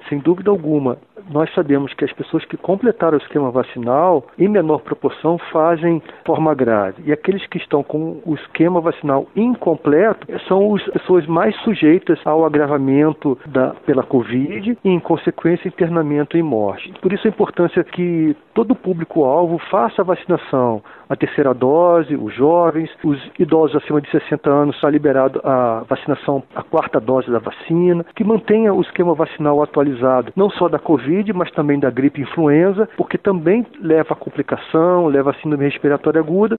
sem dúvida alguma, nós sabemos que as pessoas que completaram o esquema vacinal, em menor proporção, fazem forma grave. E aqueles que estão com o esquema vacinal incompleto são as pessoas mais sujeitas ao agravamento pela Covid e, em consequência, internamento e morte. Por isso a importância que todo o público-alvo faça a vacinação, a terceira dose, os jovens, os idosos acima de 60 anos, está liberado a vacinação, a quarta dose da vacina, que mantenha o esquema vacinal atualizado, não só da Covid, mas também da gripe influenza, porque também leva a complicação, leva a síndrome respiratória aguda.